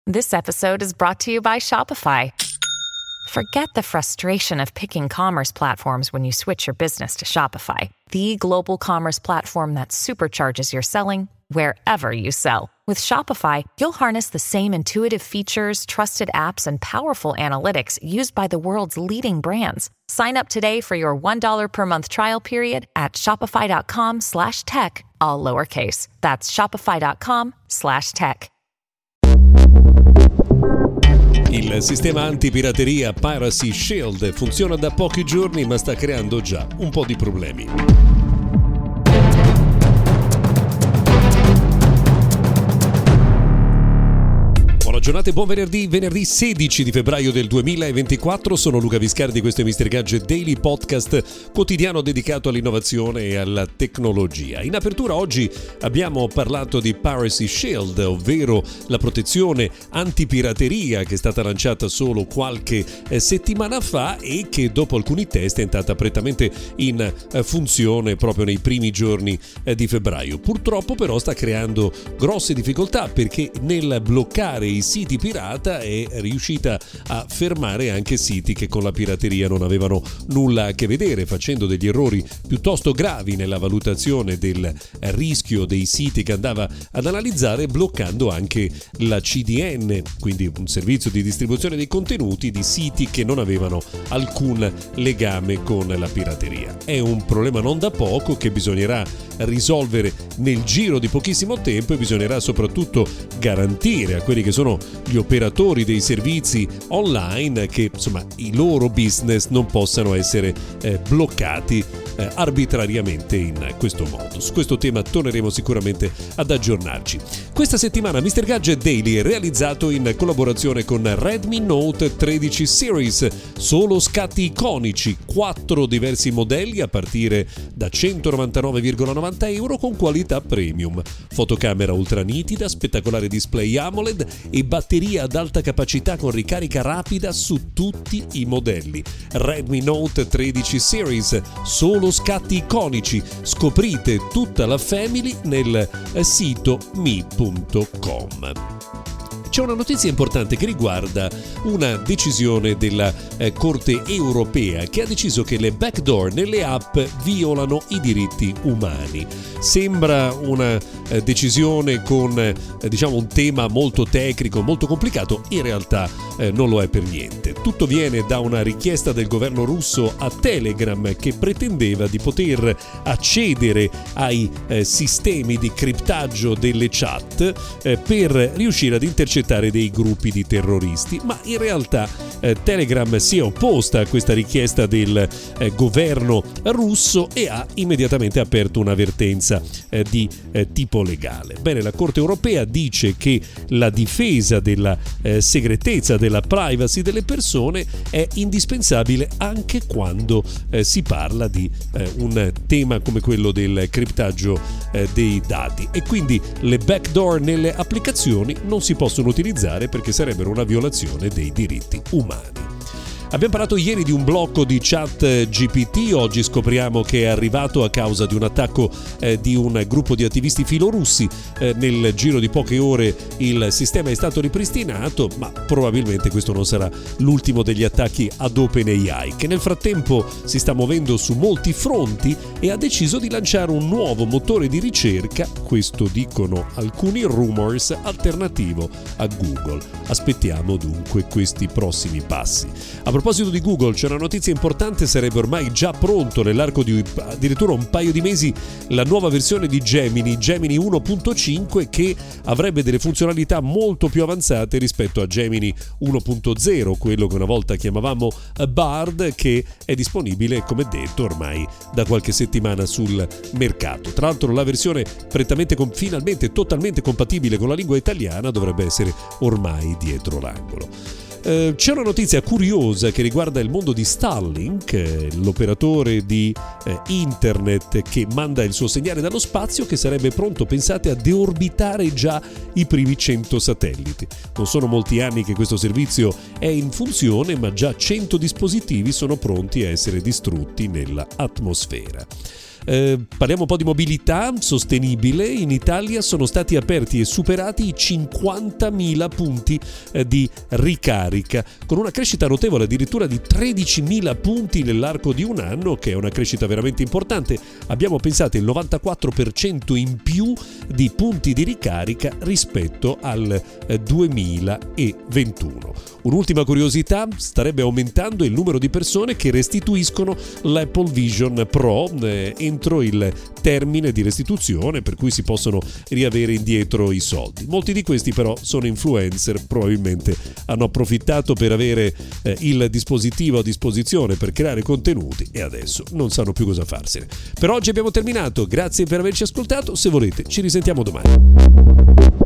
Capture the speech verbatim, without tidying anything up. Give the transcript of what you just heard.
This episode is brought to you by Shopify. Forget the frustration of picking commerce platforms when you switch your business to Shopify, the global commerce platform that supercharges your selling wherever you sell. With Shopify, you'll harness the same intuitive features, trusted apps, and powerful analytics used by the world's leading brands. Sign up today for your one dollar per month trial period at shopify.com slash tech, all lowercase. That's shopify.com slash tech. Il sistema antipirateria Piracy Shield funziona da pochi giorni ma sta creando già un po' di problemi. Buona giornata e buon venerdì, venerdì sedici di febbraio del duemilaventiquattro. Sono Luca Viscardi, questo è mister Gadget Daily, podcast quotidiano dedicato all'innovazione e alla tecnologia. In apertura oggi abbiamo parlato di Piracy Shield, ovvero la protezione antipirateria che è stata lanciata solo qualche settimana fa e che dopo alcuni test è entrata prettamente in funzione proprio nei primi giorni di febbraio. Purtroppo però sta creando grosse difficoltà perché nel bloccare i siti pirata è riuscita a fermare anche siti che con la pirateria non avevano nulla a che vedere, facendo degli errori piuttosto gravi nella valutazione del rischio dei siti che andava ad analizzare, bloccando anche la C D N, quindi un servizio di distribuzione dei contenuti di siti che non avevano alcun legame con la pirateria. È un problema non da poco che bisognerà risolvere nel giro di pochissimo tempo e bisognerà soprattutto garantire a quelli che sono gli operatori dei servizi online che insomma i loro business non possano essere eh, bloccati eh, arbitrariamente in questo modo. Su questo tema torneremo sicuramente ad aggiornarci. Questa settimana mister Gadget Daily è realizzato in collaborazione con Redmi Note tredici Series, solo scatti iconici, quattro diversi modelli a partire da centonovantanove virgola novanta euro con qualità premium, fotocamera ultra nitida, spettacolare display AMOLED e batteria ad alta capacità con ricarica rapida su tutti i modelli. Redmi Note tredici Series, solo scatti iconici. Scoprite tutta la family nel sito mi punto com. C'è una notizia importante che riguarda una decisione della eh, Corte europea che ha deciso che le backdoor nelle app violano i diritti umani. Sembra una eh, decisione con eh, diciamo un tema molto tecnico, molto complicato, in realtà eh, non lo è per niente. Tutto viene da una richiesta del governo russo a Telegram che pretendeva di poter accedere ai eh, sistemi di criptaggio delle chat eh, per riuscire ad intercettare dei gruppi di terroristi, ma in realtà eh, Telegram si è opposta a questa richiesta del eh, governo russo e ha immediatamente aperto un'avvertenza eh, di eh, tipo legale. Bene, la Corte europea dice che la difesa della eh, segretezza, della privacy delle persone è indispensabile anche quando eh, si parla di eh, un tema come quello del criptaggio eh, dei dati, e quindi le backdoor nelle applicazioni non si possono utilizzare perché sarebbero una violazione dei diritti umani. Abbiamo parlato ieri di un blocco di chat G P T, oggi scopriamo che è arrivato a causa di un attacco eh, di un gruppo di attivisti filorussi. Eh, nel giro di poche ore il sistema è stato ripristinato, ma probabilmente questo non sarà l'ultimo degli attacchi ad OpenAI, che nel frattempo si sta muovendo su molti fronti e ha deciso di lanciare un nuovo motore di ricerca, questo dicono alcuni rumors, alternativo a Google. Aspettiamo dunque questi prossimi passi. A proposito di Google, c'è una notizia importante: sarebbe ormai già pronto nell'arco di addirittura un paio di mesi la nuova versione di Gemini, Gemini uno punto cinque, che avrebbe delle funzionalità molto più avanzate rispetto a Gemini uno punto zero, quello che una volta chiamavamo Bard, che è disponibile, come detto, ormai da qualche settimana sul mercato. Tra l'altro la versione prettamente, finalmente totalmente compatibile con la lingua italiana dovrebbe essere ormai dietro l'angolo. Eh, c'è una notizia curiosa che riguarda il mondo di Starlink, eh, l'operatore di eh, internet che manda il suo segnale dallo spazio, che sarebbe pronto, pensate, a deorbitare già i primi cento satelliti. Non sono molti anni che questo servizio è in funzione, ma già cento dispositivi sono pronti a essere distrutti nella atmosfera. Eh, parliamo un po' di mobilità sostenibile. In Italia sono stati aperti e superati i cinquantamila punti eh, di ricarica, con una crescita notevole addirittura di tredicimila punti nell'arco di un anno, che è una crescita veramente importante. Abbiamo pensato il novantaquattro per cento in più di punti di ricarica rispetto al eh, duemilaventuno. Un'ultima curiosità: starebbe aumentando il numero di persone che restituiscono l'Apple Vision Pro eh, entro il termine di restituzione, per cui si possono riavere indietro i soldi. Molti di questi però sono influencer, probabilmente hanno approfittato per avere eh, il dispositivo a disposizione per creare contenuti e adesso non sanno più cosa farsene. Per oggi abbiamo terminato, grazie per averci ascoltato, se volete ci risentiamo domani.